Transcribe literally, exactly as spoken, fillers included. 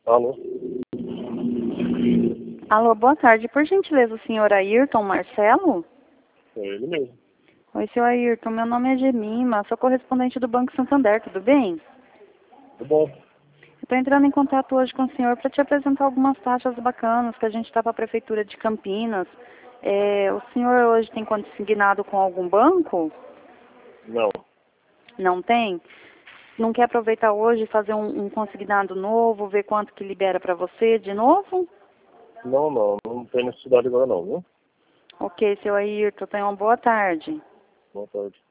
Alô? Alô, boa tarde. Por gentileza, o senhor Ayrton Marcelo? É ele mesmo. Oi, senhor Ayrton. Meu nome é Gemima, sou correspondente do Banco Santander, tudo bem? Tudo bom? Estou entrando em contato hoje com o senhor para te apresentar algumas taxas bacanas que a gente está para a Prefeitura de Campinas. É, o senhor hoje tem consignado com algum banco? Não. Não tem? Não quer aproveitar hoje e fazer um, um consignado novo, ver quanto que libera para você de novo? Não, não. Não tem necessidade agora não, viu? Ok, seu Ayrton, tenha uma boa tarde. Boa tarde.